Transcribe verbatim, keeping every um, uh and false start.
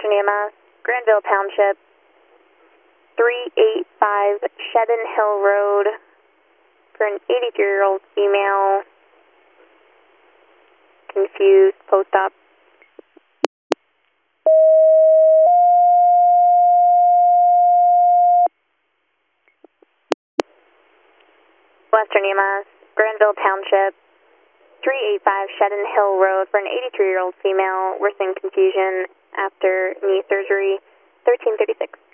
Western E M S, Granville Township, three eighty-five Shedden Hill Road for an eighty-three-year-old female, confused, post-op. Western E M S, Granville Township, three eighty-five Shedden Hill Road for an eighty-three-year-old female, worsening confusion after knee surgery, thirteen thirty-six.